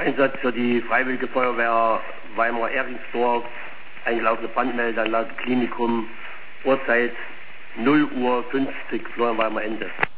Einsatz für die Freiwillige Feuerwehr Weimar-Ehringsdorf, eingelaufene Brandmeldeanlage Klinikum, Uhrzeit 0:50 Uhr, Florian Weimar Ende.